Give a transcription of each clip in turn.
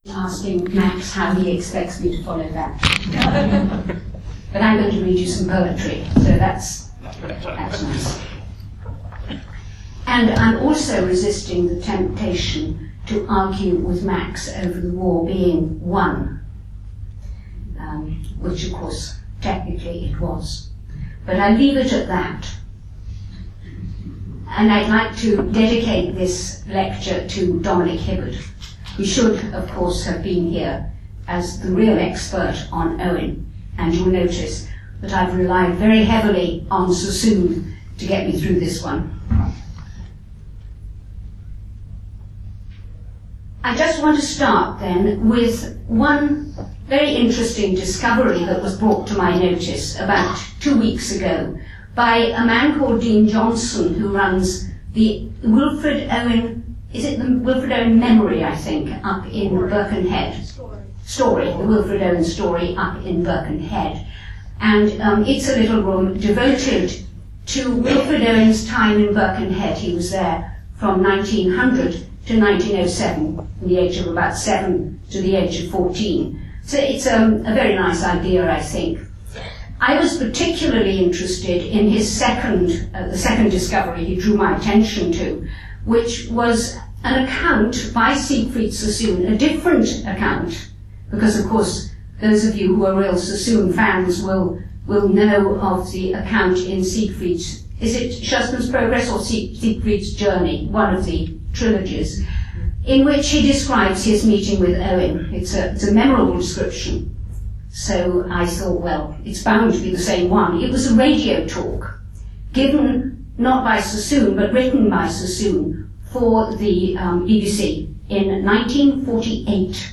asking Max how he expects me to follow that. But I'm going to read you some poetry, so that's nice. And I'm also resisting the temptation to argue with Max over the war being won, which of course technically it was. But I leave it at that. And I'd like to dedicate this lecture to Dominic Hibberd, who should, of course, have been here as the real expert on Owen. And you'll notice that I've relied very heavily on Sassoon to get me through this one. I just want to start then with one very interesting discovery that was brought to my notice about 2 weeks ago by a man called Dean Johnson, who runs the Wilfred Owen, is it the Wilfred Owen Memory, I think, up in Birkenhead? Story, the Wilfred Owen Story up in Birkenhead. And it's a little room devoted to Wilfred Owen's time in Birkenhead. He was there from 1900 to 1907, from the age of about 7 to the age of 14. So it's a very nice idea, I think. I was particularly interested in his the second discovery he drew my attention to, which was an account by Siegfried Sassoon, a different account, because of course those of you who are real Sassoon fans will know of the account in Siegfried's, is it Schutzmann's Progress or Siegfried's Journey, one of the trilogies, in which he describes his meeting with Owen. It's a memorable description. So I thought, well, it's bound to be the same one. It was a radio talk, given not by Sassoon, but written by Sassoon for the BBC in 1948,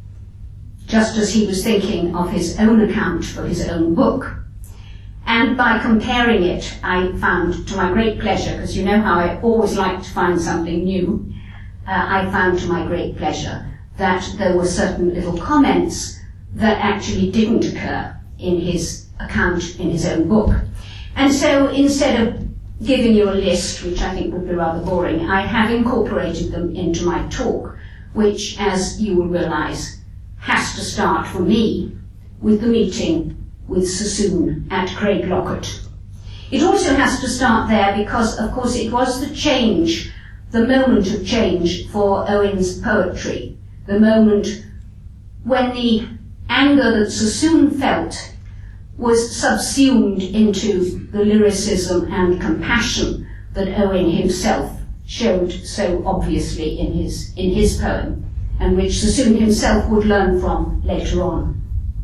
just as he was thinking of his own account for his own book. And by comparing it, I found, to my great pleasure, because you know how I always like to find something new, I found to my great pleasure that there were certain little comments that actually didn't occur in his account in his own book. And so instead of giving you a list, which I think would be rather boring, I have incorporated them into my talk, which, as you will realise, has to start for me with the meeting with Sassoon at Craiglockett. It also has to start there because, of course, it was the change, the moment of change for Owen's poetry, the moment when the anger that Sassoon felt was subsumed into the lyricism and compassion that Owen himself showed so obviously in his poem, and which Sassoon himself would learn from later on.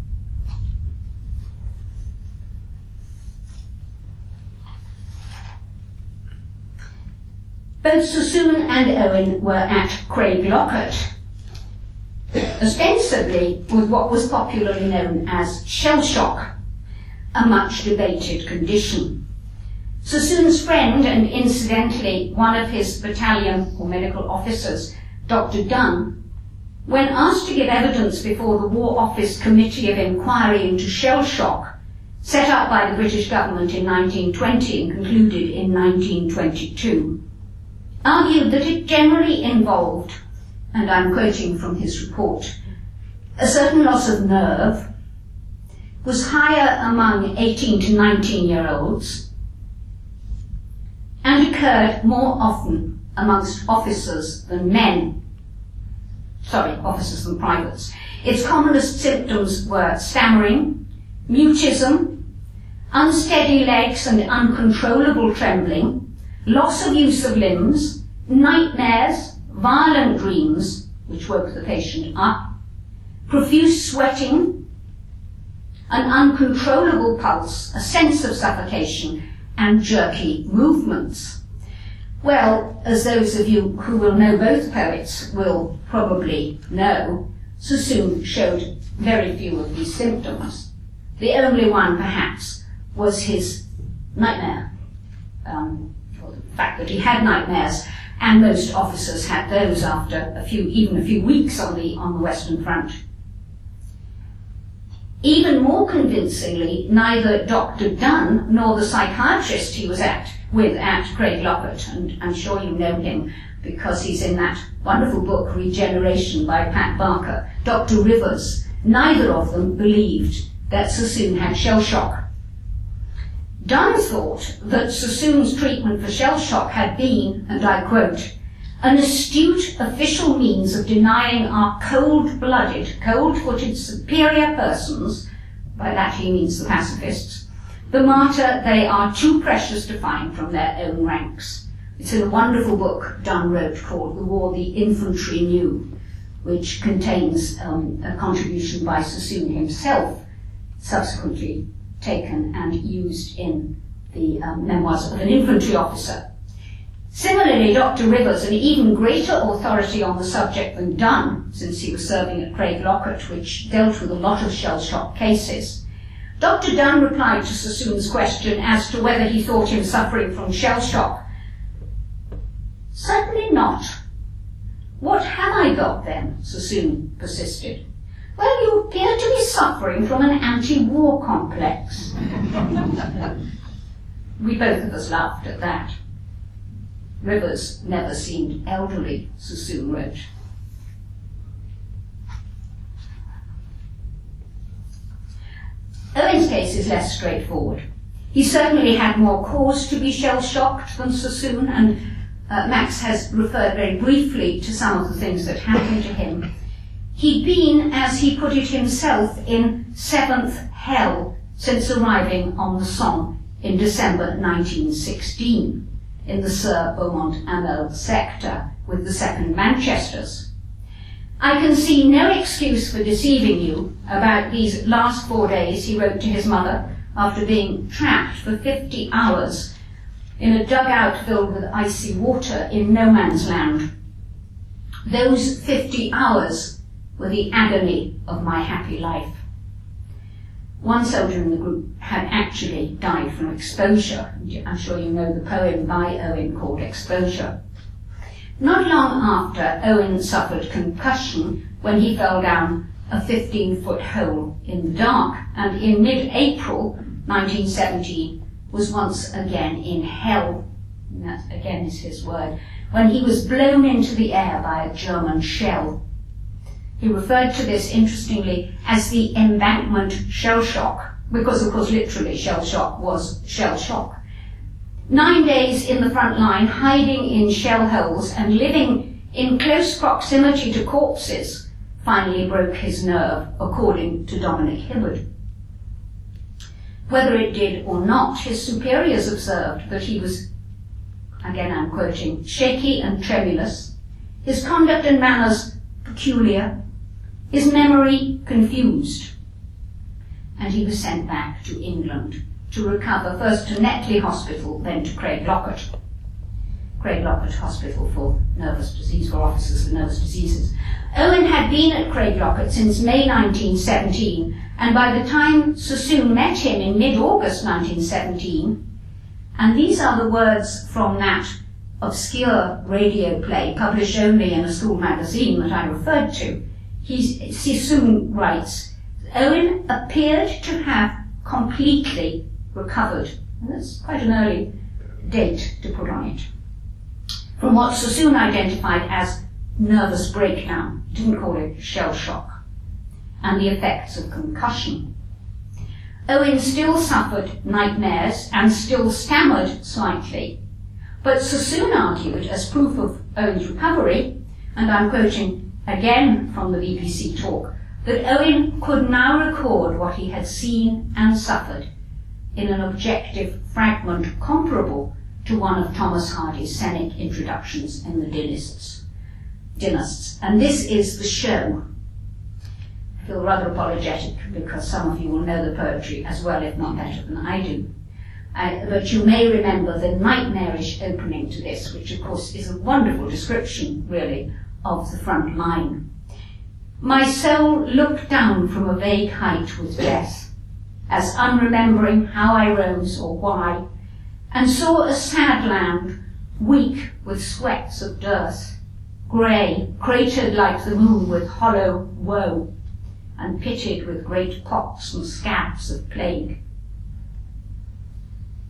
Both Sassoon and Owen were at Craiglockett, ostensibly with what was popularly known as shell shock, a much debated condition. Sassoon's friend, and incidentally one of his battalion or medical officers, Dr. Dunn, when asked to give evidence before the War Office Committee of Inquiry into Shell Shock, set up by the British government in 1920 and concluded in 1922, argued that it generally involved, and I'm quoting from his report, a certain loss of nerve, was higher among 18 to 19-year-olds, and occurred more often amongst officers than privates. Its commonest symptoms were stammering, mutism, unsteady legs and uncontrollable trembling, loss of use of limbs, nightmares, violent dreams, which woke the patient up, profuse sweating, an uncontrollable pulse, a sense of suffocation, and jerky movements. Well, as those of you who will know both poets will probably know, Sassoon showed very few of these symptoms. The only one, perhaps, was his nightmare, or the fact that he had nightmares, and most officers had those after even a few weeks on the Western Front. Even more convincingly, neither Dr. Dunn nor the psychiatrist he was with at Craiglockett, and I'm sure you know him because he's in that wonderful book, Regeneration by Pat Barker, Dr. Rivers, neither of them believed that Sassoon had shell shock. Dunn thought that Sassoon's treatment for shell shock had been, and I quote, an astute official means of denying our cold-blooded, cold-footed superior persons, by that he means the pacifists, the martyr they are too precious to find from their own ranks. It's in a wonderful book Dunn wrote called The War the Infantry Knew, which contains a contribution by Sassoon himself, subsequently taken and used in the memoirs of an infantry officer. Similarly, Dr. Rivers, an even greater authority on the subject than Dunn, since he was serving at Craiglockett, which dealt with a lot of shell shock cases, Dr. Dunn replied to Sassoon's question as to whether he thought him suffering from shell shock. Certainly not. What have I got then? Sassoon persisted. Well, you appear to be suffering from an anti-war complex. We both of us laughed at that. Rivers never seemed elderly, Sassoon wrote. Owen's case is less straightforward. He certainly had more cause to be shell-shocked than Sassoon, and Max has referred very briefly to some of the things that happened to him. He'd been, as he put it himself, in seventh hell since arriving on the Somme in December 1916 in the Sir Beaumont-Hamel sector with the 2nd Manchesters. I can see no excuse for deceiving you about these last 4 days, he wrote to his mother, after being trapped for 50 hours in a dugout filled with icy water in no man's land. Those 50 hours were the agony of my happy life. One soldier in the group had actually died from exposure. I'm sure you know the poem by Owen called Exposure. Not long after, Owen suffered concussion when he fell down a 15-foot hole in the dark, and in mid-April 1917 was once again in hell, and that again is his word, when he was blown into the air by a German shell. He referred to this, interestingly, as the embankment shell shock, because, of course, literally shell shock was shell shock. 9 days in the front line, hiding in shell holes and living in close proximity to corpses, finally broke his nerve, according to Dominic Hibbard. Whether it did or not, his superiors observed that he was, again I'm quoting, shaky and tremulous, his conduct and manners peculiar, his memory confused, and he was sent back to England to recover, first to Netley Hospital, then to Craiglockett. Craiglockett Hospital for nervous disease, for officers with nervous diseases. Owen had been at Craiglockett since May 1917, and by the time Sassoon met him in mid-August 1917, and these are the words from that obscure radio play published only in a school magazine that I referred to, Sassoon writes, Owen appeared to have completely recovered, and that's quite an early date to put on it, from what Sassoon identified as nervous breakdown, didn't call it shell shock, and the effects of concussion. Owen still suffered nightmares and still stammered slightly, but Sassoon argued, as proof of Owen's recovery, and I'm quoting again from the BBC talk, that Owen could now record what he had seen and suffered in an objective fragment comparable to one of Thomas Hardy's scenic introductions in the Dynasts. And this is the show. I feel rather apologetic because some of you will know the poetry as well, if not better than I do. But you may remember the nightmarish opening to this, which of course is a wonderful description, really, of the front line. My soul looked down from a vague height with death, as unremembering how I rose or why, and saw a sad land, weak with sweats of dearth, grey, cratered like the moon with hollow woe, and pitted with great pox and scabs of plague.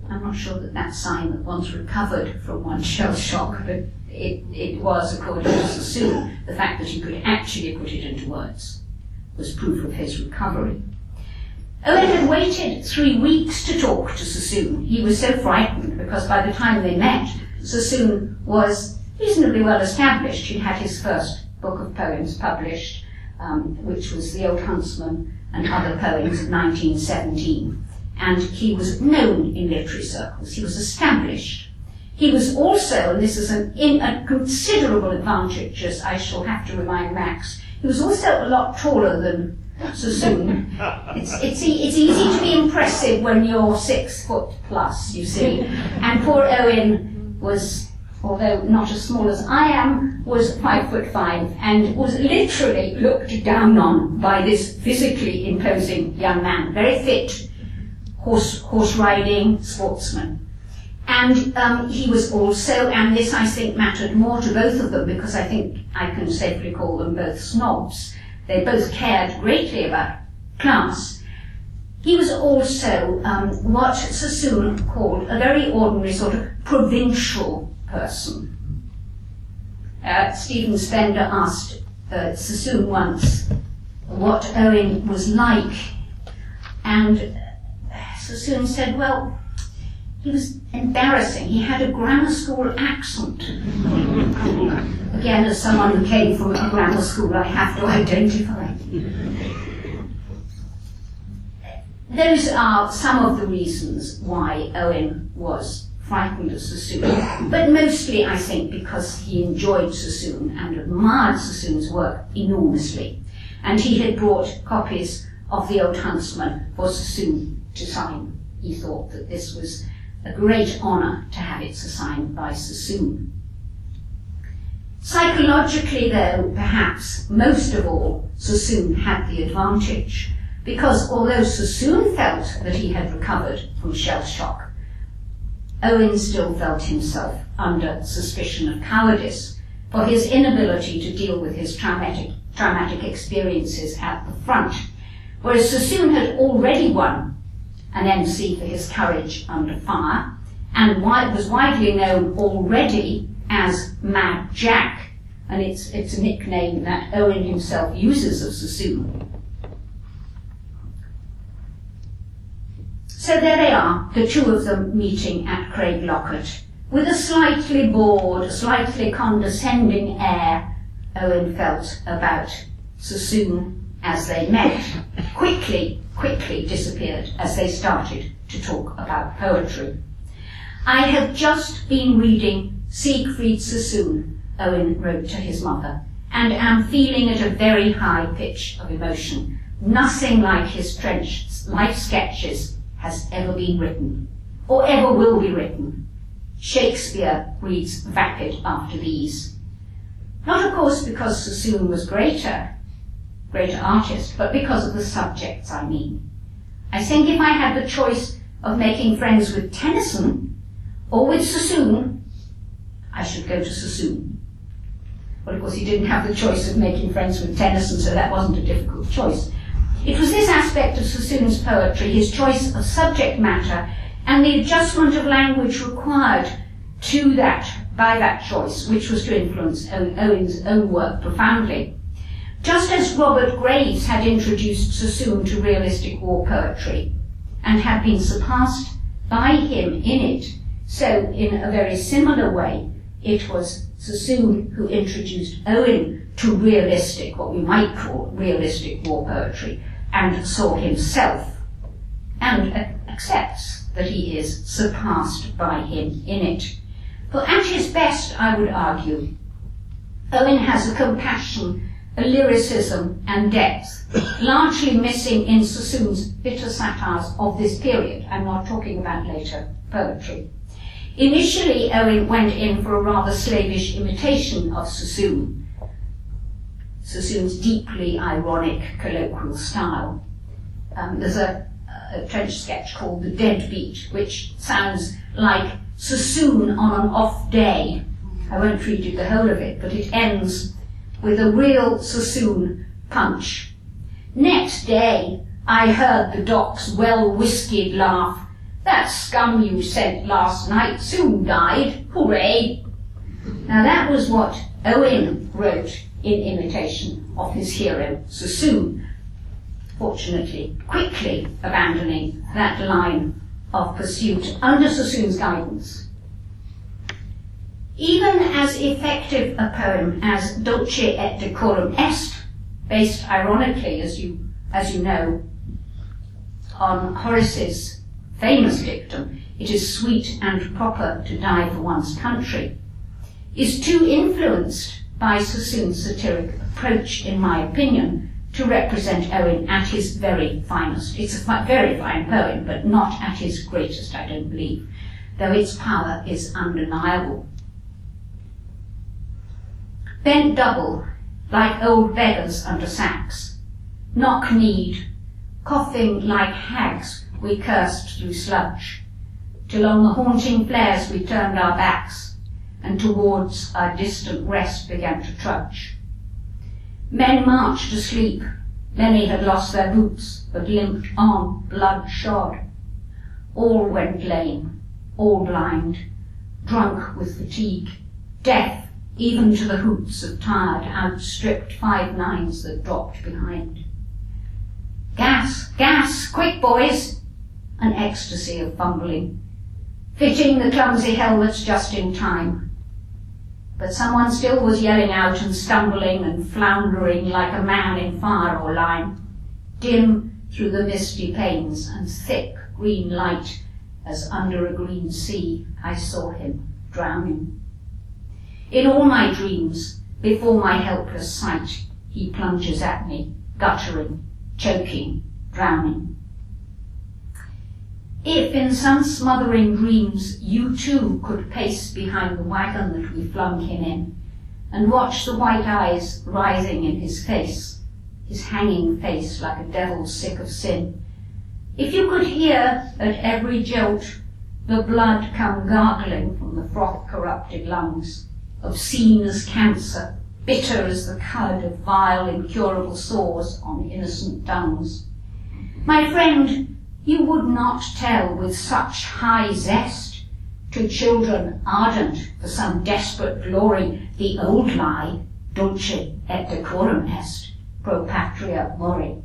I'm not sure that that's a sign that one's recovered from one shell shock, but it was, according to Sassoon, the fact that he could actually put it into words was proof of his recovery. Owen had waited 3 weeks to talk to Sassoon. He was so frightened because by the time they met, Sassoon was reasonably well established. He'd had his first book of poems published, which was The Old Huntsman and Other Poems of 1917. And he was known in literary circles. He was established. He was also, and this is a considerable advantage, as I shall have to remind Max, he was also a lot taller than Sassoon. It's easy to be impressive when you're 6 foot plus, you see. And poor Owen was, although not as small as I am, was 5'5" and was literally looked down on by this physically imposing young man, very fit, horse riding sportsman. And he was also, and this I think mattered more to both of them because I think I can safely call them both snobs. They both cared greatly about class. He was also what Sassoon called a very ordinary sort of provincial person. Stephen Spender asked Sassoon once what Owen was like, and Sassoon said, well, he was embarrassing. He had a grammar school accent. Again, as someone who came from a grammar school, I have to identify. Those are some of the reasons why Owen was frightened of Sassoon, but mostly, I think, because he enjoyed Sassoon and admired Sassoon's work enormously. And he had brought copies of The Old Huntsman for Sassoon to sign. He thought that this was a great honour to have it signed by Sassoon. Psychologically, though, perhaps most of all, Sassoon had the advantage, because although Sassoon felt that he had recovered from shell shock, Owen still felt himself under suspicion of cowardice for his inability to deal with his traumatic experiences at the front, whereas Sassoon had already won an MC for his courage under fire, and was widely known already as Mad Jack, and it's a nickname that Owen himself uses of Sassoon. So there they are, the two of them meeting at Craiglockhart. With a slightly bored, slightly condescending air, Owen felt about Sassoon as they met, quickly disappeared as they started to talk about poetry. I have just been reading Siegfried Sassoon, Owen wrote to his mother, and am feeling at a very high pitch of emotion. Nothing like his trench life sketches has ever been written, or ever will be written. Shakespeare reads vapid after these. Not, of course, because Sassoon was greater artist, but because of the subjects, I mean. I think if I had the choice of making friends with Tennyson or with Sassoon, I should go to Sassoon. But of course he didn't have the choice of making friends with Tennyson, so that wasn't a difficult choice. It was this aspect of Sassoon's poetry, his choice of subject matter, and the adjustment of language required by that choice, which was to influence Owen's own work profoundly. Just as Robert Graves had introduced Sassoon to realistic war poetry and had been surpassed by him in it, so in a very similar way, it was Sassoon who introduced Owen to realistic, what we might call realistic war poetry, and saw himself and accepts that he is surpassed by him in it. For at his best, I would argue, Owen has a compassion, a lyricism and depth, largely missing in Sassoon's bitter satires of this period. I'm not talking about later poetry. Initially, Owen went in for a rather slavish imitation of Sassoon's deeply ironic colloquial style. There's a trench sketch called The Deadbeat, which sounds like Sassoon on an off day. I won't read you the whole of it, but it ends with a real Sassoon punch. Next day, I heard the doc's well-whiskied laugh, "That scum you sent last night soon died. Hooray!" Now that was what Owen wrote in imitation of his hero, Sassoon, fortunately quickly abandoning that line of pursuit under Sassoon's guidance. Even as effective a poem as Dulce et Decorum Est, based ironically, as you know, on Horace's famous dictum, "It is sweet and proper to die for one's country," is too influenced by Sassoon's satiric approach, in my opinion, to represent Owen at his very finest. It's a very fine poem, but not at his greatest, I don't believe, though its power is undeniable. Bent double, like old beggars under sacks, knock-kneed, coughing like hags, we cursed through sludge, till on the haunting flares we turned our backs, and towards our distant rest began to trudge. Men marched asleep, many had lost their boots, but limped on, blood-shod. All went lame, all blind, drunk with fatigue, deaf even to the hoots of tired, outstripped 5-9s that dropped behind. "Gas, gas, quick boys!" An ecstasy of fumbling, fitting the clumsy helmets just in time. But someone still was yelling out and stumbling and floundering like a man in fire or lime, dim through the misty panes and thick green light as under a green sea I saw him drowning. In all my dreams, before my helpless sight, he plunges at me, guttering, choking, drowning. If in some smothering dreams you too could pace behind the wagon that we flung him in, and watch the white eyes rising in his face, his hanging face like a devil sick of sin, if you could hear at every jolt the blood come gargling from the froth-corrupted lungs, obscene as cancer, bitter as the cud of vile, incurable sores on innocent tongues, my friend, you would not tell with such high zest to children ardent for some desperate glory the old lie, dulce et decorum est, pro patria mori.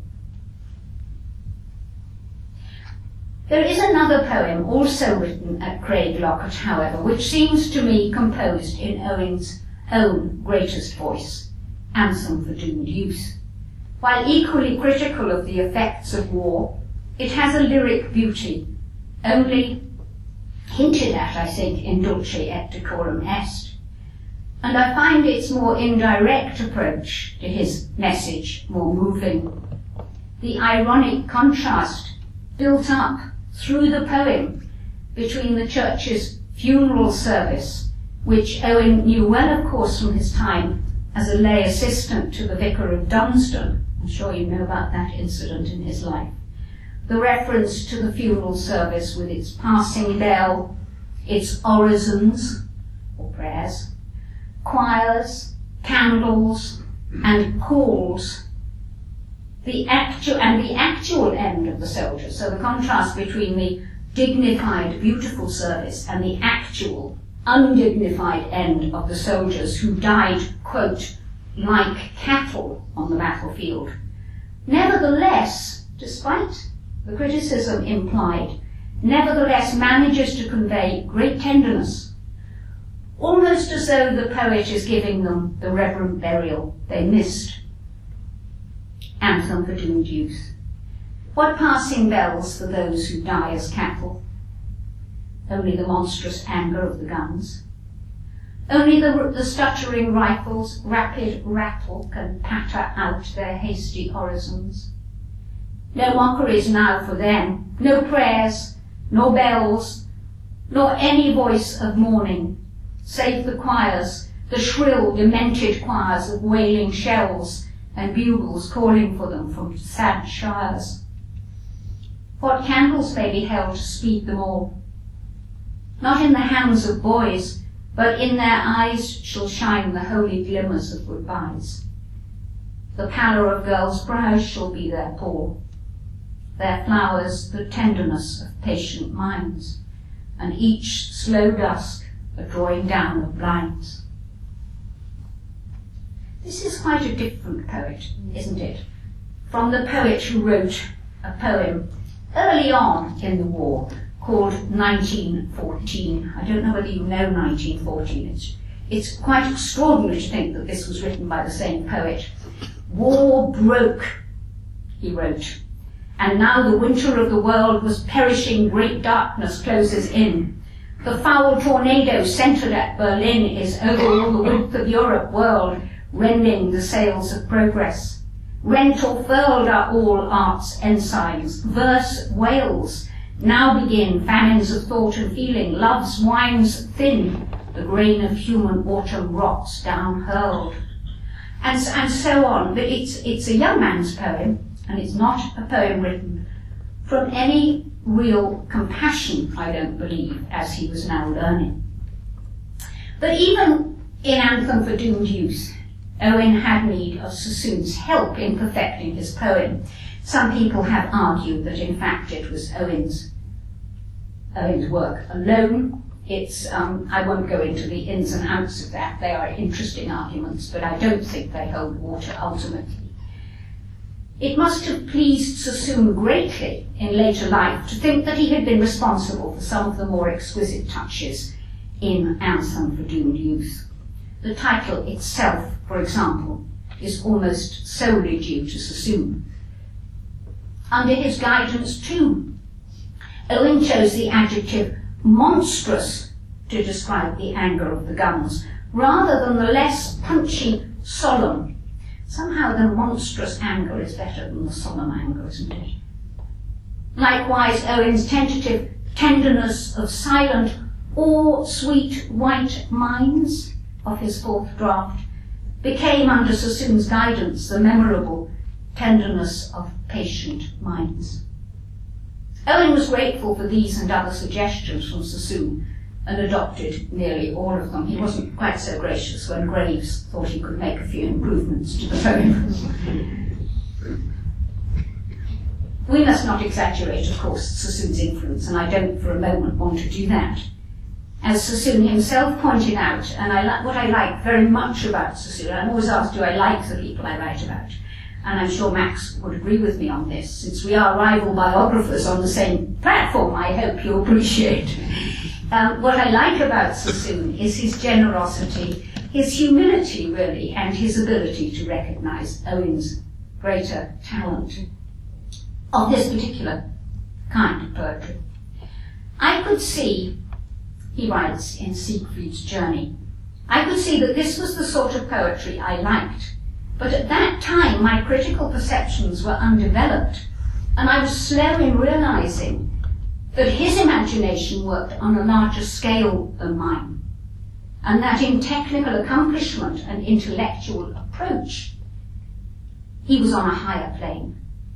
There is another poem also written at Craiglockhart, however, which seems to me composed in Owen's own greatest voice, Anthem for Doomed Youth. While equally critical of the effects of war, it has a lyric beauty, only hinted at, I think, in Dulce et Decorum Est, and I find its more indirect approach to his message more moving. The ironic contrast built up through the poem between the church's funeral service, which Owen knew well, of course, from his time as a lay assistant to the Vicar of Dunsdon. I'm sure you know about that incident in his life. The reference to the funeral service with its passing bell, its orisons, or prayers, choirs, candles, and calls, the actual end of the soldier. So the contrast between the dignified, beautiful service and the actual, undignified end of the soldiers who died, quote, like cattle on the battlefield. Nevertheless, despite the criticism implied, nevertheless manages to convey great tenderness, almost as though the poet is giving them the reverent burial they missed. Anthem for Doomed Youth. What passing bells for those who die as cattle? Only the monstrous anger of the guns. Only the stuttering rifles' rapid rattle can patter out their hasty orisons. No mockeries now for them, no prayers, nor bells, nor any voice of mourning, save the choirs, the shrill, demented choirs of wailing shells and bugles calling for them from sad shires. What candles may be held to speed them all? Not in the hands of boys, but in their eyes shall shine the holy glimmers of goodbyes. The pallor of girls' brows shall be their pall, their flowers the tenderness of patient minds, and each slow dusk a drawing down of blinds. This is quite a different poet, isn't it, from the poet who wrote a poem early on in the war called 1914. I don't know whether you know 1914. It's quite extraordinary to think that this was written by the same poet. War broke, he wrote, and now the winter of the world was perishing, great darkness closes in. The foul tornado centred at Berlin is over all the width of Europe whirled, rending the sails of progress. Rent or furled are all art's ensigns. Verse wails. Now begin famines of thought and feeling. Love's wines thin. The grain of human autumn rots down hurled. And so on. But it's a young man's poem, and it's not a poem written from any real compassion, I don't believe, as he was now learning. But even in Anthem for Doomed Youth, Owen had need of Sassoon's help in perfecting his poem. Some people have argued that in fact it was Owen's work alone. I won't go into the ins and outs of that. They are interesting arguments, but I don't think they hold water ultimately. It must have pleased Sassoon greatly in later life to think that he had been responsible for some of the more exquisite touches in Anthem for Doomed Youth. The title itself, for example, is almost solely due to Sassoon. Under his guidance, too, Owen chose the adjective monstrous to describe the anger of the guns, rather than the less punchy solemn. Somehow the monstrous anger is better than the solemn anger, isn't it? Likewise, Owen's tentative tenderness of silent or sweet white minds of his fourth draft became, under Sassoon's guidance, the memorable tenderness of patient minds. Owen was grateful for these and other suggestions from Sassoon and adopted nearly all of them. He wasn't quite so gracious when Graves thought he could make a few improvements to the poem. We must not exaggerate, of course, Sassoon's influence, and I don't for a moment want to do that. As Sassoon himself pointed out, and what I like very much about Sassoon, I'm always asked, do I like the people I write about? And I'm sure Max would agree with me on this. Since we are rival biographers on the same platform, I hope you appreciate. What I like about Sassoon is his generosity, his humility, really, and his ability to recognise Owen's greater talent of this particular kind of poetry. I could see, he writes in Siegfried's Journey, I could see that this was the sort of poetry I liked, but at that time my critical perceptions were undeveloped, and I was slow in realising that his imagination worked on a larger scale than mine, and that in technical accomplishment and intellectual approach, he was on a higher plane.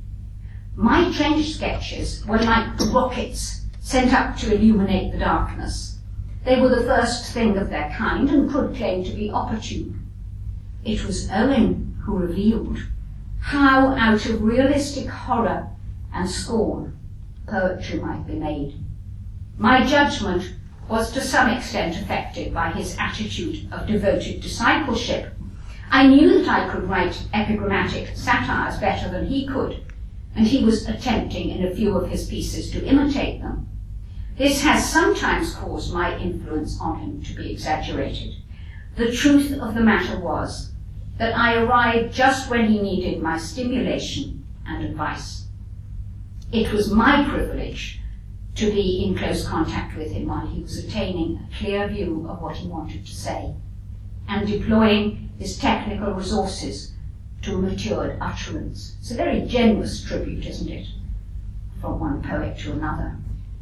My trench sketches were like rockets sent up to illuminate the darkness. They were the first thing of their kind and could claim to be opportune. It was Owen who revealed how out of realistic horror and scorn poetry might be made. My judgment was to some extent affected by his attitude of devoted discipleship. I knew that I could write epigrammatic satires better than he could, and he was attempting in a few of his pieces to imitate them. This has sometimes caused my influence on him to be exaggerated. The truth of the matter was that I arrived just when he needed my stimulation and advice. It was my privilege to be in close contact with him while he was attaining a clear view of what he wanted to say and deploying his technical resources to a matured utterance. It's a very generous tribute, isn't it, from one poet to another.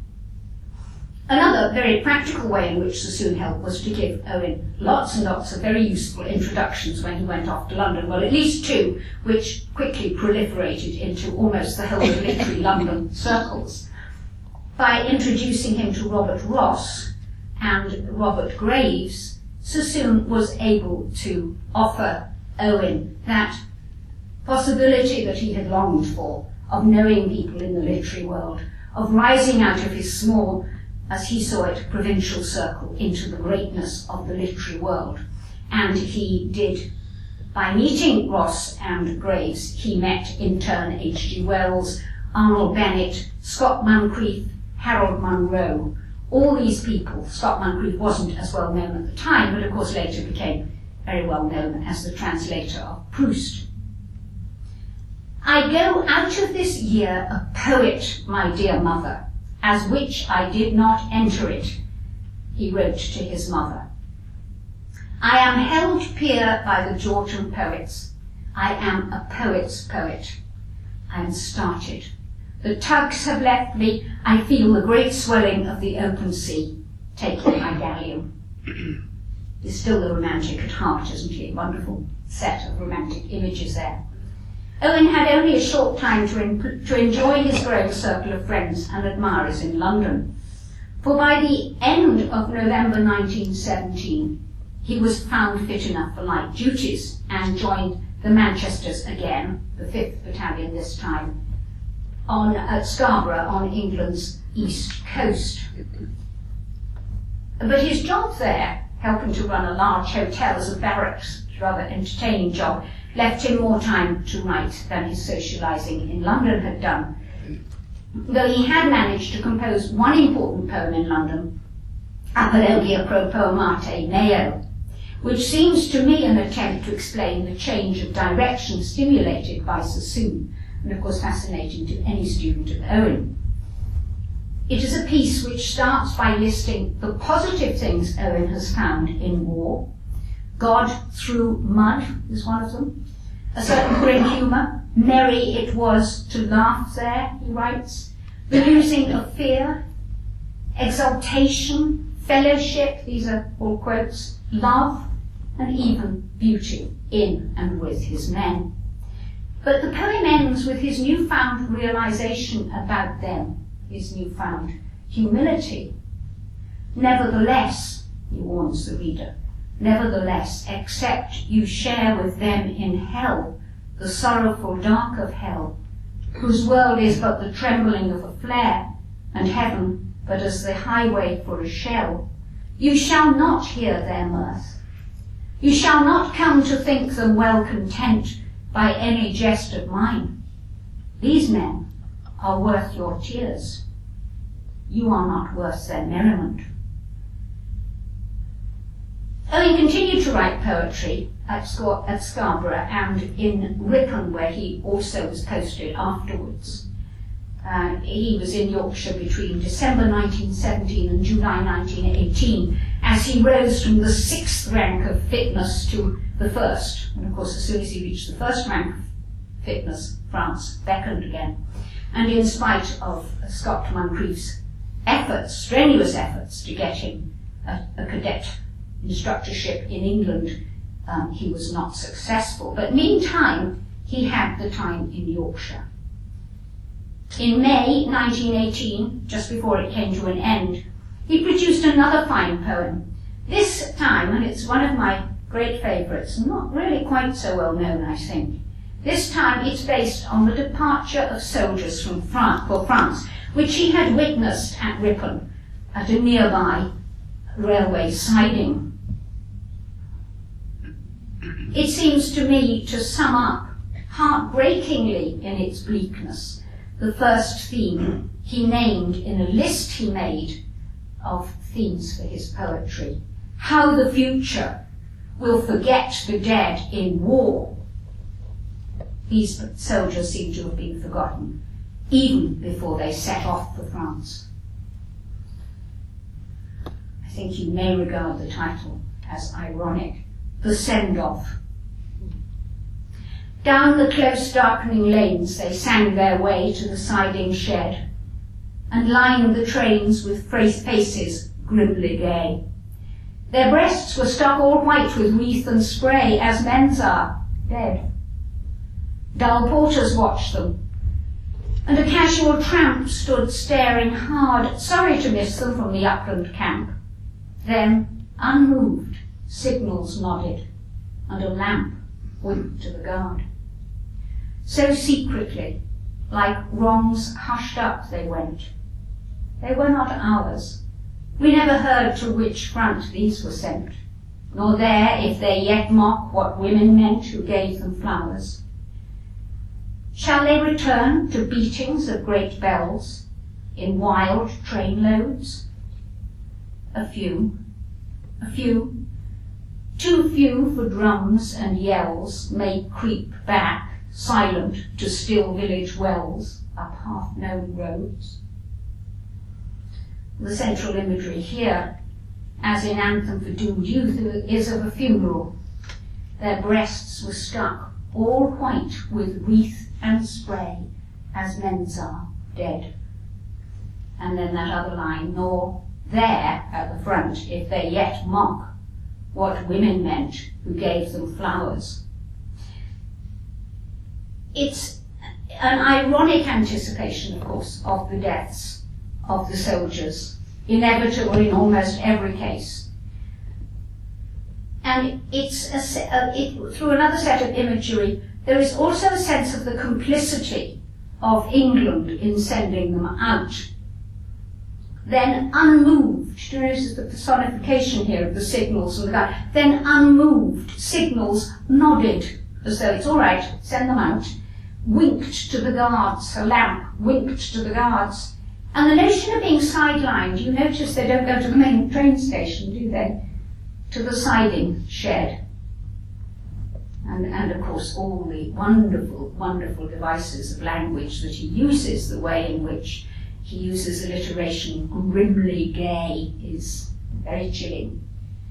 Another very practical way in which Sassoon helped was to give Owen lots and lots of very useful introductions when he went off to London, well, at least two, which quickly proliferated into almost the whole of literary London circles. By introducing him to Robert Ross and Robert Graves, Sassoon was able to offer Owen that possibility that he had longed for of knowing people in the literary world, of rising out of his small, as he saw it, provincial circle into the greatness of the literary world. And he did, by meeting Ross and Graves, he met in turn H.G. Wells, Arnold Bennett, Scott Moncrieff, Harold Munro. All these people, Scott Moncrieff wasn't as well known at the time, but of course later became very well known as the translator of Proust. I go out of this year a poet, my dear mother, as which I did not enter it, he wrote to his mother. I am held peer by the Georgian poets. I am a poet's poet. I am started. The tugs have left me. I feel the great swelling of the open sea taking my galleon. He's still the romantic at heart, isn't he? Wonderful set of romantic images there. Owen had only a short time to enjoy his growing circle of friends and admirers in London, for by the end of November 1917, he was found fit enough for light duties and joined the Manchesters again, the 5th Battalion this time, at Scarborough on England's east coast. But his job there, helping to run a large hotel as a barracks, rather entertaining job, left him more time to write than his socialising in London had done. Though he had managed to compose one important poem in London, Apologia pro poemate meo, which seems to me an attempt to explain the change of direction stimulated by Sassoon, and of course fascinating to any student of Owen. It is a piece which starts by listing the positive things Owen has found in war. God through mud is one of them. A certain grim humour. Merry it was to laugh there, he writes. The losing of fear, exaltation, fellowship, these are all quotes, love, and even beauty in and with his men. But the poem ends with his newfound realization about them, his newfound humility. Nevertheless, he warns the reader, nevertheless, except you share with them in hell, the sorrowful dark of hell, whose world is but the trembling of a flare, and heaven but as the highway for a shell, you shall not hear their mirth. You shall not come to think them well content by any jest of mine. These men are worth your tears. You are not worth their merriment. Owen continued to write poetry at Scarborough and in Ripon, where he also was posted afterwards. He was in Yorkshire between December 1917 and July 1918, as he rose from the 6th rank of fitness to the 1st. And of course, as soon as he reached the 1st rank of fitness, France beckoned again. And in spite of Scott Moncrieff's efforts, strenuous efforts, to get him a cadet instructorship in England, he was not successful. But meantime, he had the time in Yorkshire. In May 1918, just before it came to an end, he produced another fine poem. This time, and it's one of my great favourites, not really quite so well known, I think. This time it's based on the departure of soldiers from France, which he had witnessed at Ripon, at a nearby railway siding. It seems to me to sum up, heartbreakingly in its bleakness, the first theme he named in a list he made of themes for his poetry. How the future will forget the dead in war. These soldiers seem to have been forgotten, even before they set off for France. I think you may regard the title as ironic. The Send-Off. Down the close darkening lanes they sang their way to the siding shed, and lined the trains with faces grimly gay. Their breasts were stuck all white with wreath and spray, as men's are, dead. Dull porters watched them, and a casual tramp stood staring hard, sorry to miss them from the upland camp. Then, unmoved, signals nodded, and a lamp winked to the guard. So secretly, like wrongs hushed up they went. They were not ours. We never heard to which front these were sent, nor there if they yet mock what women meant who gave them flowers. Shall they return to beatings of great bells in wild trainloads? A few, too few for drums and yells, may creep back, silent, to still village wells up half-known roads. The central imagery here, as in Anthem for Doomed Youth, is of a funeral. Their breasts were stuck, all white with wreath and spray, as men's are, dead. And then that other line, nor there at the front, if they yet mock what women meant who gave them flowers. It's an ironic anticipation, of course, of the deaths of the soldiers, inevitable in almost every case. And it's through another set of imagery, there is also a sense of the complicity of England in sending them out. Then unmoved, do you notice the personification here of the signals and the guard? Then unmoved, signals nodded, as though it's all right, send them out, winked to the guards, a lamp winked to the guards. And the notion of being sidelined, you notice they don't go to the main train station, do they? To the siding shed. And of course all the wonderful, wonderful devices of language that he uses, the way in which he uses alliteration, grimly gay, is very chilling.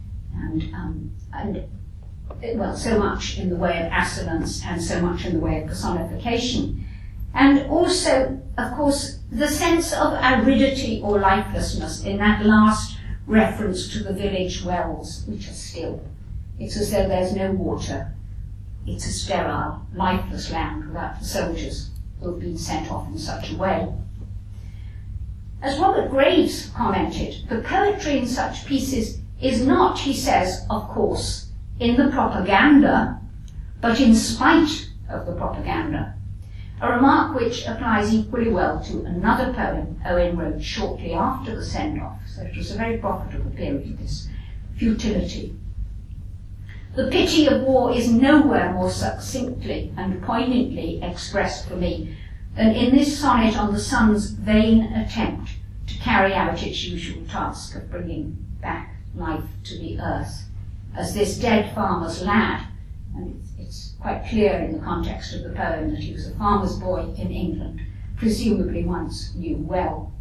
And well, so much in the way of assonance and so much in the way of personification. And also, of course, the sense of aridity or lifelessness in that last reference to the village wells, which are still. It's as though there's no water. It's a sterile, lifeless land without the soldiers who have been sent off in such a way. As Robert Graves commented, the poetry in such pieces is not, he says, of course, in the propaganda, but in spite of the propaganda. A remark which applies equally well to another poem Owen wrote shortly after the send-off, so it was a very profitable period, this futility. The pity of war is nowhere more succinctly and poignantly expressed for me than in this sonnet on the sun's vain attempt to carry out its usual task of bringing back life to the earth, as this dead farmer's lad, and it's quite clear in the context of the poem that he was a farmer's boy in England, presumably once knew well.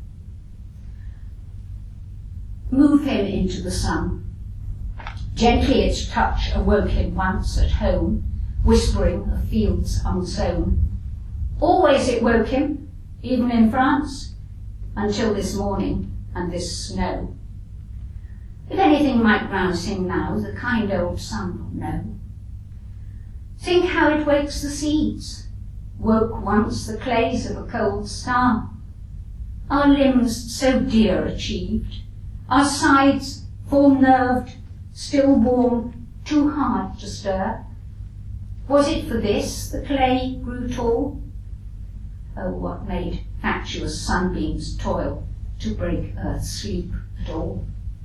Move him into the sun. Gently its touch awoke him once at home, whispering of fields unsown. Always it woke him, even in France, until this morning and this snow. If anything might rouse him now, the kind old sun will know. Think how it wakes the seeds, woke once the clays of a cold star. Our limbs so dear achieved, our sides full nerved, still warm, too hard to stir. Was it for this the clay grew tall? Oh, what made fatuous sunbeams toil to break earth's sleep at all?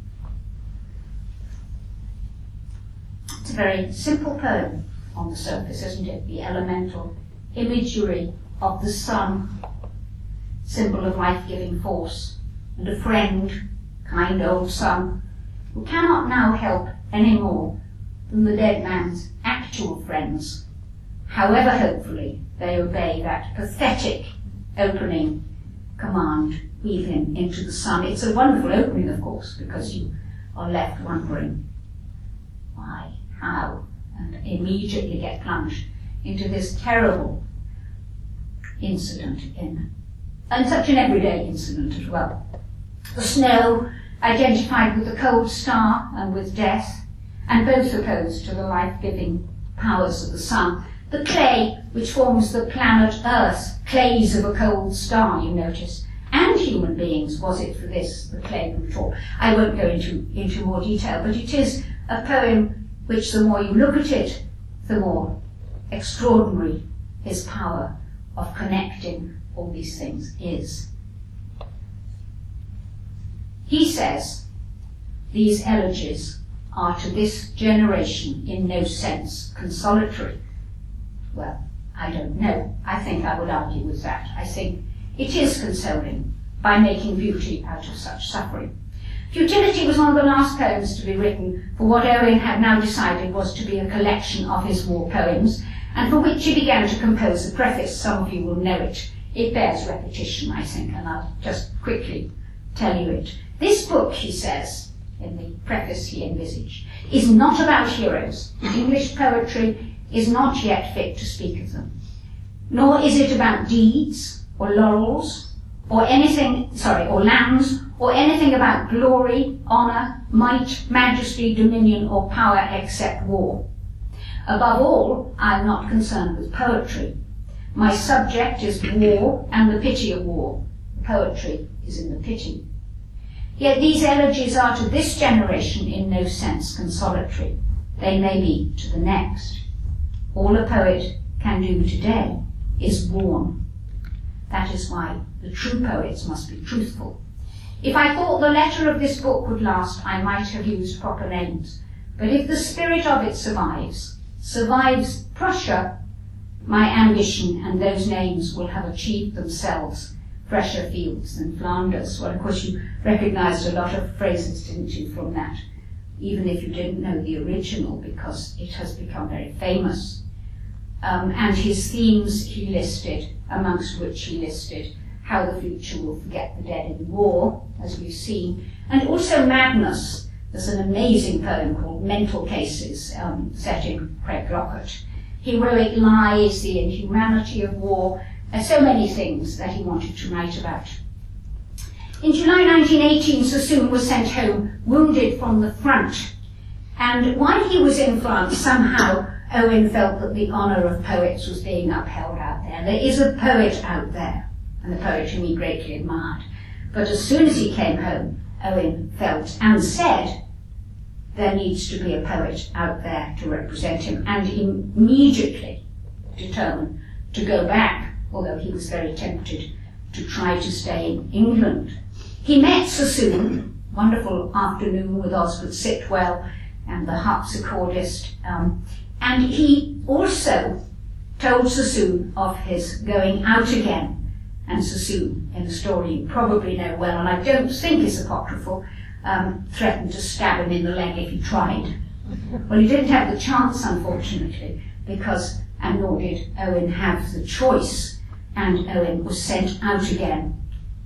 It's a very simple poem on the surface, isn't it? The elemental imagery of the sun, symbol of life-giving force, and a friend, kind old sun, who cannot now help any more than the dead man's actual friends, however hopefully they obey that pathetic opening command, weave him into the sun. It's a wonderful opening, of course, because you are left wondering why, how, and immediately get plunged into this terrible incident and such an everyday incident as well. The snow identified with the cold star and with death, and both opposed to the life-giving powers of the sun. The clay, which forms the planet Earth, clays of a cold star, you notice, and human beings, was it for this, the clay grew tall. I won't go into more detail, but it is a poem which, the more you look at it, the more extraordinary his power of connecting all these things is. He says these elegies are to this generation in no sense consolatory. Well, I don't know. I think I would argue with that. I think it is consoling by making beauty out of such suffering. Futility was one of the last poems to be written for what Owen had now decided was to be a collection of his war poems, and for which he began to compose a preface. Some of you will know it. It bears repetition, I think, and I'll just quickly tell you it. This book, he says, in the preface he envisaged, is not about heroes. English poetry is not yet fit to speak of them. Nor is it about deeds, or laurels, or anything, or lands, or anything about glory, honour, might, majesty, dominion, or power except war. Above all, I am not concerned with poetry. My subject is war and the pity of war. Poetry is in the pity. Yet these elegies are to this generation in no sense consolatory. They may be to the next. All a poet can do today is warn. That is why the true poets must be truthful. If I thought the letter of this book would last, I might have used proper names. But if the spirit of it survives Prussia, my ambition and those names will have achieved themselves fresher fields than Flanders. Well, of course, you recognised a lot of phrases, didn't you, from that, even if you didn't know the original, because it has become very famous. And his themes he listed, amongst which he listed how the future will forget the dead in war, as we've seen, and also madness. There's an amazing poem called Mental Cases, set in Craiglockett. Heroic lies, the inhumanity of war, so many things that he wanted to write about. In July 1918, Sassoon was sent home wounded from the front, and while he was in France, somehow Owen felt that the honour of poets was being upheld out there. There is a poet out there, and a poet whom he greatly admired. But as soon as he came home, Owen felt and said, there needs to be a poet out there to represent him, and he immediately determined to go back, although he was very tempted to try to stay in England. He met Sassoon, wonderful afternoon with Osbert Sitwell and the harpsichordist, and he also told Sassoon of his going out again. And Sassoon, in a story you probably know well, and I don't think is apocryphal, threatened to stab him in the leg if he tried. Well, he didn't have the chance, unfortunately, and nor did Owen have the choice, and Owen was sent out again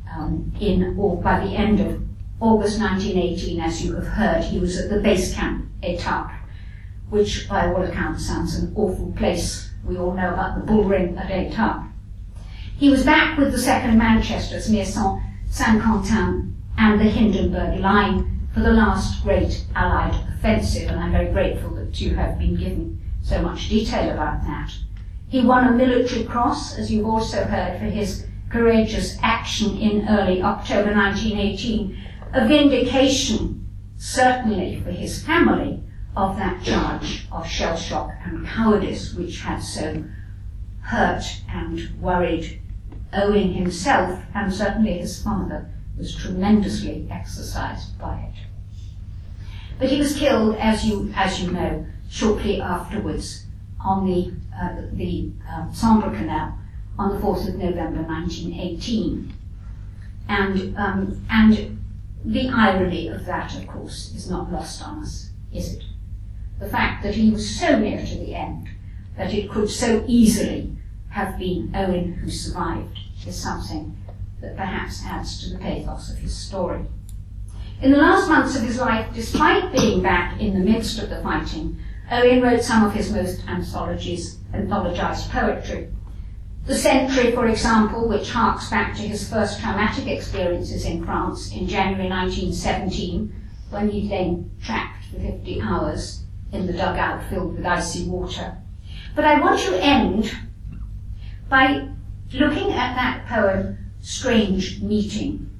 by the end of August 1918, as you have heard. He was at the base camp, Étaples, which by all accounts sounds an awful place. We all know about the bull ring at Étaples. He was back with the 2nd Manchesters near Saint-Quentin and the Hindenburg Line for the last great Allied offensive, and I'm very grateful that you have been given so much detail about that. He won a military cross, as you've also heard, for his courageous action in early October 1918, a vindication, certainly for his family, of that charge of shell shock and cowardice which had so hurt and worried Owen himself, and certainly his father was tremendously exercised by it. But he was killed, as you know, shortly afterwards on the Sambre Canal on the 4th of November 1918. And the irony of that, of course, is not lost on us, is it? The fact that he was so near to the end, that it could so easily have been Owen who survived, is something that perhaps adds to the pathos of his story. In the last months of his life, despite being back in the midst of the fighting, Owen wrote some of his most anthologized poetry. The Sentry, for example, which harks back to his first traumatic experiences in France in January 1917, when he then trapped for 50 hours in the dugout filled with icy water. But I want to end by looking at that poem, Strange Meeting.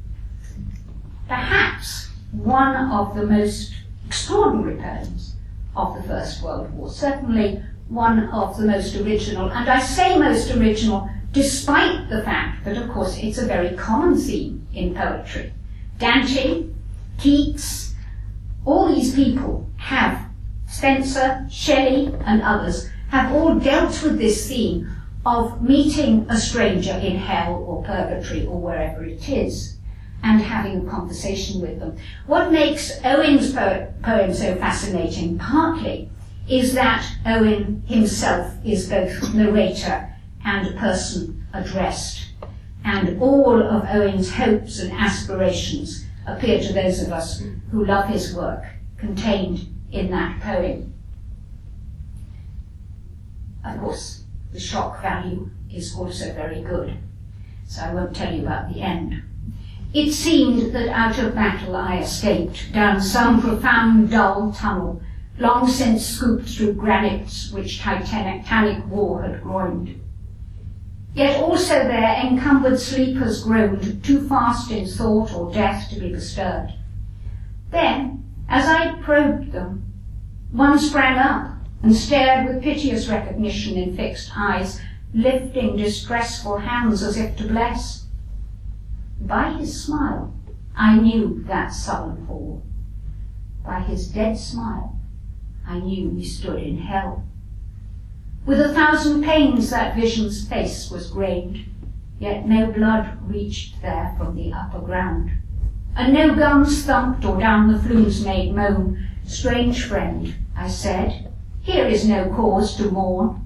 Perhaps one of the most extraordinary poems of the First World War, certainly one of the most original, and I say most original despite the fact that, of course, it's a very common theme in poetry. Dante, Keats, all these people have, Spenser, Shelley, and others, have all dealt with this theme of meeting a stranger in hell or purgatory or wherever it is, and having a conversation with them. What makes Owen's poem so fascinating, partly, is that Owen himself is both narrator and person addressed, and all of Owen's hopes and aspirations appear to those of us who love his work contained in that poem. Of course, the shock value is also very good, so I won't tell you about the end. It seemed that out of battle I escaped down some profound dull tunnel, long since scooped through granites which titanic war had groined. Yet also there encumbered sleepers groaned, too fast in thought or death to be bestirred. Then, as I probed them, one sprang up and stared with piteous recognition in fixed eyes, lifting distressful hands as if to bless. By his smile, I knew that sullen hall. By his dead smile, I knew we stood in hell. With 1,000 pains that vision's face was grained, yet no blood reached there from the upper ground, and no guns thumped or down the flumes made moan. Strange friend, I said, here is no cause to mourn.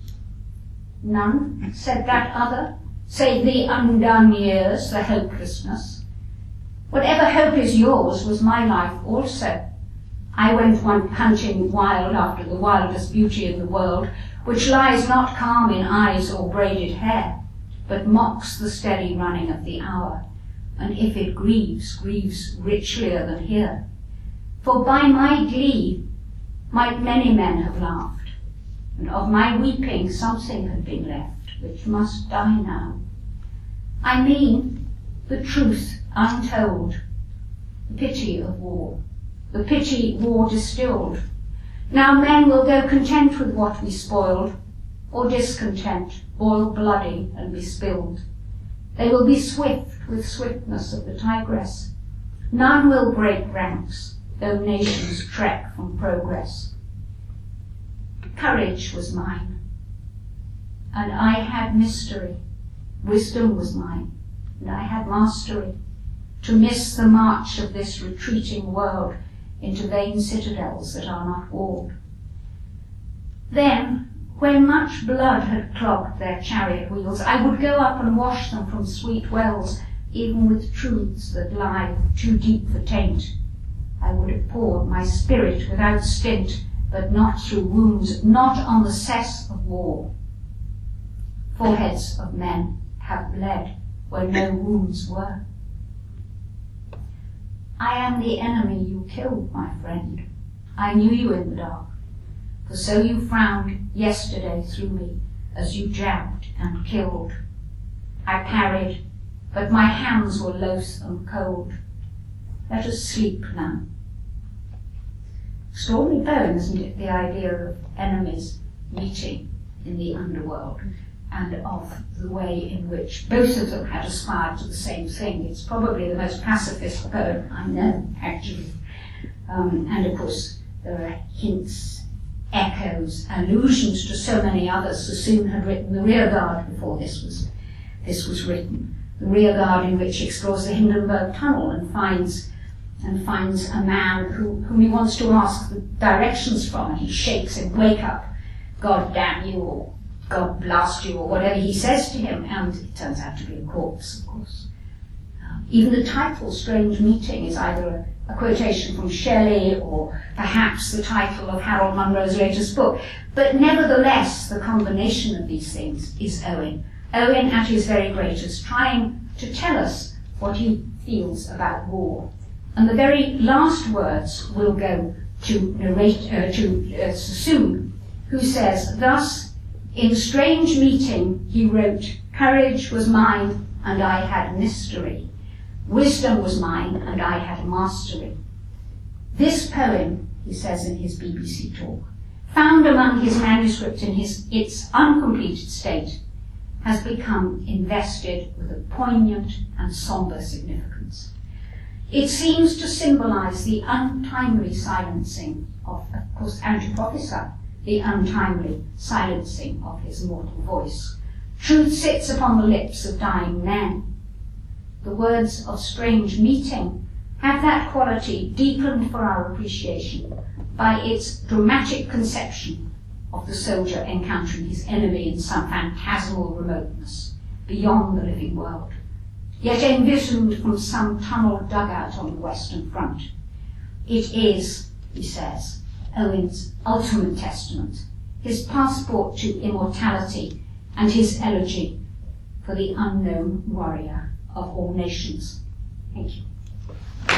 None, said that other, save the undone years, the hopelessness. Whatever hope is yours was my life also. I went one hunting wild after the wildest beauty in the world, which lies not calm in eyes or braided hair, but mocks the steady running of the hour, and if it grieves, grieves richlier than here. For by my glee might many men have laughed, and of my weeping something had been left, which must die now. I mean the truth untold, the pity of war, the pity war distilled. Now men will go content with what we spoiled, or discontent, boil bloody and be spilled. They will be swift with swiftness of the tigress. None will break ranks, though nations trek from progress. Courage was mine, and I had mystery. Wisdom was mine, and I had mastery, to miss the march of this retreating world into vain citadels that are not walled. Then, when much blood had clogged their chariot wheels, I would go up and wash them from sweet wells, even with truths that lie too deep for taint. I would have poured my spirit without stint, but not through wounds, not on the cess of war. Foreheads of men have bled where no wounds were. I am the enemy you killed, my friend. I knew you in the dark, for so you frowned yesterday through me as you jabbed and killed. I parried, but my hands were loath and cold. Let us sleep now. Extraordinary poem, isn't it? The idea of enemies meeting in the underworld, and of the way in which both of them had aspired to the same thing. It's probably the most pacifist poem I know, actually. And of course, there are hints, echoes, allusions to so many others. Sassoon had written The Rearguard before this was written. The Rearguard, in which he explores the Hindenburg Tunnel and finds a man whom he wants to ask the directions from, and he shakes him, "Wake up, God damn you," or "God blast you," or whatever he says to him, and it turns out to be a corpse, of course. Even the title, Strange Meeting, is either a quotation from Shelley or perhaps the title of Harold Munro's latest book. But nevertheless, the combination of these things is Owen. Owen at his very greatest, trying to tell us what he feels about war. And the very last words will go to Sassoon, who says, thus, in Strange Meeting, he wrote, "Courage was mine, and I had mystery. Wisdom was mine, and I had mastery." This poem, he says in his BBC talk, found among his manuscripts in its uncompleted state, has become invested with a poignant and sombre significance. It seems to symbolize the untimely silencing of course, Andrew prophesied the untimely silencing of his mortal voice. Truth sits upon the lips of dying men. The words of Strange Meeting have that quality deepened for our appreciation by its dramatic conception of the soldier encountering his enemy in some phantasmal remoteness beyond the living world, yet envisioned from some tunneled dugout on the Western Front. It is, he says, Owen's ultimate testament, his passport to immortality, and his elegy for the unknown warrior of all nations. Thank you.